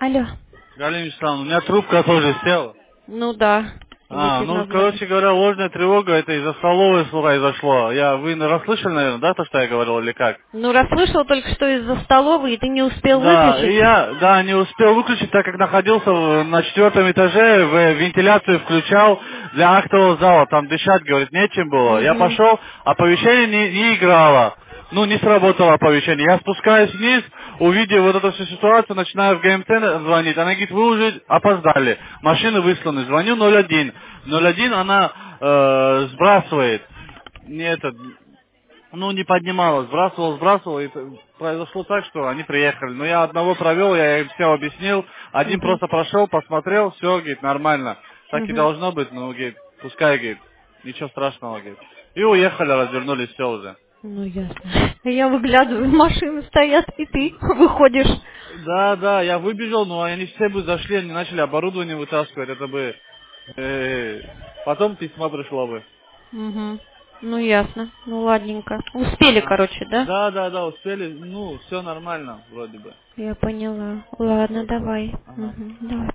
Алло. Галина Вячеславовна, у меня трубка тоже села. Ну да. Выйти Ну, назвали. короче говоря, ложная тревога, это из-за столовой произошло. Вы расслышали, наверное, да, то, что я говорил, или как? Ну, расслышал только что из-за столовой, и ты не успел Да, и выключить. я, не успел выключить, так как находился на 4-м этаже, вентиляцию включал для актового зала, там дышать, говорит, нечем было. Я Угу. пошел, оповещение не играло. Ну, не сработало оповещение. Я спускаюсь вниз, увидев вот эту всю ситуацию, начинаю в ГМТ звонить. Она говорит, вы уже опоздали. Машины высланы. Звоню 01. 01 она сбрасывает. Не этот, не поднимала, сбрасывала, и произошло так, что они приехали. Но я одного провел, я им все объяснил. Один Угу. просто прошел, посмотрел, все, говорит, нормально. Так и Угу. должно быть, говорит, пускай, говорит, ничего страшного, говорит. И уехали, развернулись, все уже. Ну, ясно. Я выглядываю, машины стоят, и ты выходишь. Да, я выбежал, но они все бы зашли, они начали оборудование вытаскивать, это бы... потом письмо пришло бы. Угу. Ну, ясно. Ну, ладненько. Успели, короче, да? Да, успели, все нормально, вроде бы. Я поняла. Ладно, Вот. давай. Ага. Угу. Давай.